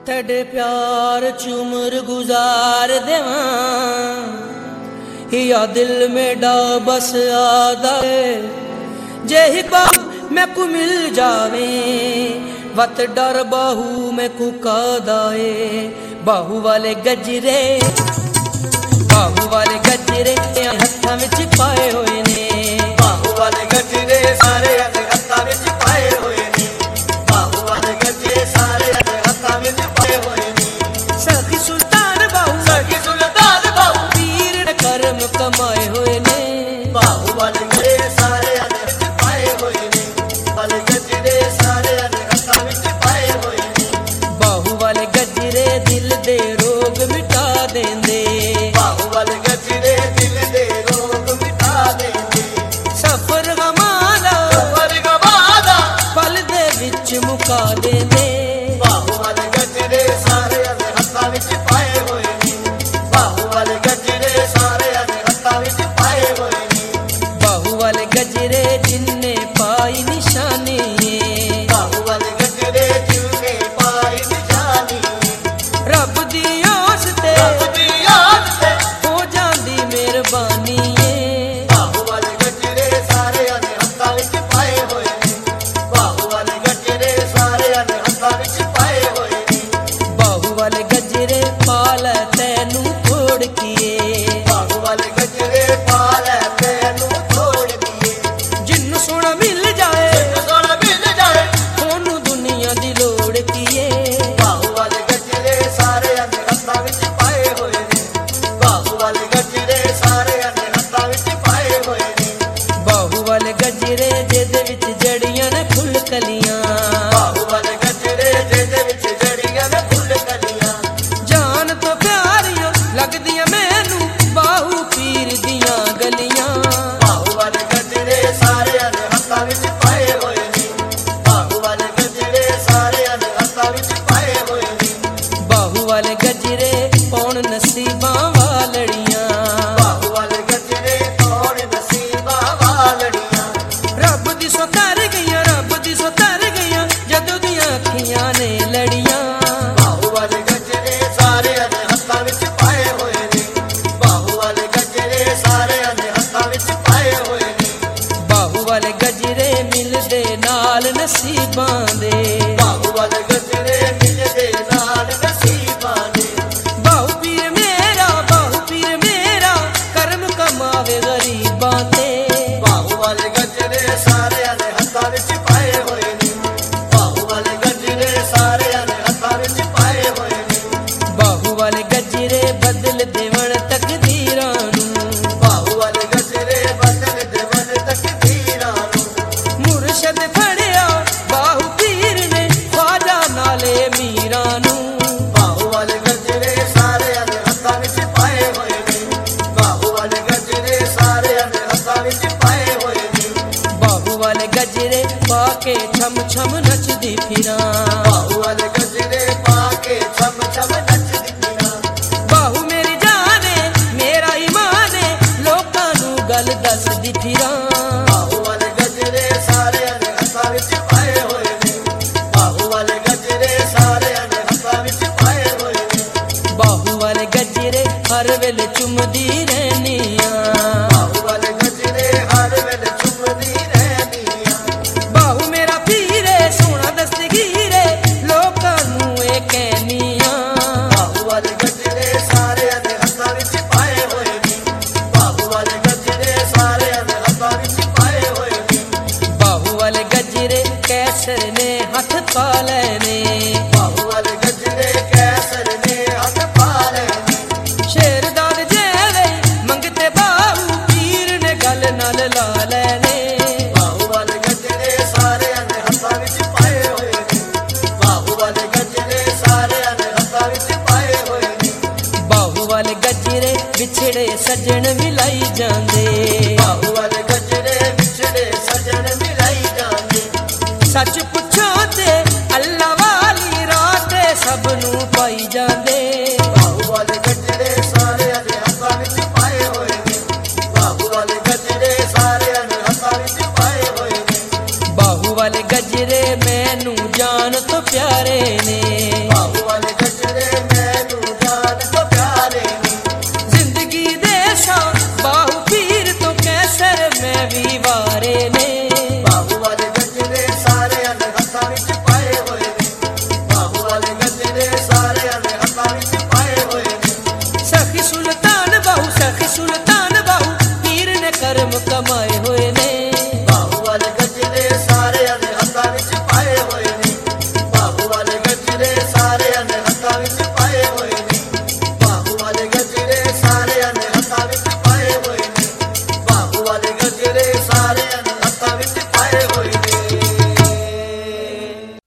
तेरे प्यार च उम्र गुजार देवां या दिल में डा बस आदा जे ही बाहू मैं को मिल जावे वत डर बाहू मैं को कादाए बाहू वाले गजरे हत्थां विच पाए होए ने बाहू वाले गजरे सारे हत्थां विच पाए होए ने बाहू वाले गजरे सारे हत्थां विच पाए होए ने सखी सुल्तान बाहू पीर ने करम कमाए होए ने बाहू वाले गजरे सारे विच पाए होए ने वाले गजरे सारे हत्थां विच पाए होए ने बाहू वाले गजरे दिल दे रोग मिटा देंदे बाहू वाले गजरे दिल दे रोग मिटा देंदे सफर गमादा पल दे विच मुका देंदे बाहू वाले गजरे सारे हत्थां विच पाए होए ने बाहू वाले गजरे सारे हत्थां विच पाए होए ने बाहू वाले गजरे जिन्ने पाई निशानी बाहू वाले गजरे जिन्ने पाई निशानी रब दी ओस ते हो जांदी मेहरबानी बाहू वाले गजरे सारे हत्थां विच पाए होए ने बाहू वाले गजरे सारे हत्थां विच पाए होए ने बाहू वाले गजरे पाल तैनू छोड़ किए बाहू वाले गजरे पाल तैनू छोड़ दिए जिन्नू सोना मिल जाए सोना मिल जाए ओनू दुनिया दी लोड़ किए बाहू वाले गजरे सारे हत्थां विच पाए होए ने बाहू वाले गजरे सारे हत्थां विच पाए होए ने बाहू वाले गजरे जेदे विच जड़ियां ने फुल कलियां बाहू वाले गजरे जेदे विच जड़ियां ने फुल कलियां जान तो प्यारियां लगदियां मैनू बाहू पीर दियां गलियां बाहू वाले गजरे सारे हत्थां विच पाए होए ने बाहू वाले गजरे सारे हत्थां विच पाए होए ने बाहू वाले गजरे पौन नसीबां वालड़ियां बाहू वाले गजरे कौन नसीबां वालड़ियां रब दी सो तर गईयां जदों दियां अखियां ने लड़ियां बाहू वाले गजरे सारे हत्थां विच पाए होए ने बाहू वाले गजरे सारे हत्थां विच पाए होए ने बाहू वाले गजरे मिलदे नाल नसीबां दे बाहू वाले गजरे मिलदे नाल नसीबां दे बाहू पीर मेरा करम कमावे गरीबां ते बाहू वाले गजरे सारे हत्थां विच पाए होए ने बाहू वाले गजरे सारे हत्थां विच पाए होए ने बाहू वाले गजरे बदल देवण तकदीरां नू बाहू वाले गजरे बदल देवन तकदीरां नू मुर्शद फड़िया बाहू पीर ने ख्वाजा नाले मीरां नू बाहू वाले गजरे सारे हत्थां विच पाए होए ने बाहू वाले गजरे सारे हत्थां विच पाए होए ने बाहू वाले गजरे पाके छम छम नचदी फिरां बाहू वाले गजरे पाके छम छम नचदी फिरां बाहू मेरी जाने मेरा ईमान लोकां नू गल दसदी फिरां बाहू वाले गजरे सारे हत्थां विच पाए होए ने बाहू वाले गजरे सारे हत्थां विच पाए होए ने बाहू वाले गजरे हर वेले चुमदी रहनियां बाहू वाले गजरे हर वेले चुमदी रहनियां बाहू मेरा पीरे सोना दस्तगीरे लोकां नू ए कहनियां बाहू वाले गजरे सारे हत्थां विच पाए होए ने बाहू वाले गजरे सारे हत्थां विच पाए होए ने बाहू वाले गजरे कैसर ने हथ पा लेने बाहू वाले गजरे कैसर ने हथ पा लेने शेरदाद जेवे मंगते बाहू पीर ने गल नाल ला लेने बाहू वाले गजरे सारे हत्थां विच पाए होए ने बाहू वाले गजरे सारे हत्थां विच पाए होए ने बाहू वाले गजरे विछड़े सजन मिलाई जांदे बाहू वाले गजरे विछड़े सजन मिलाई जांदे सच पुछो ते अल्लाह वाली रात सब नू पाई जांदे बाहू वाले गजरे सारे हत्थां विच पाए होए ने बाहू वाले गजरे सारे हत्थां विच पाए होए ने बाहू वाले गजरे मैनू जान तो प्यारे ने बाहू वाले ਇਲਮ ਕਮਾਏ ਹੋਏ ਨੇ।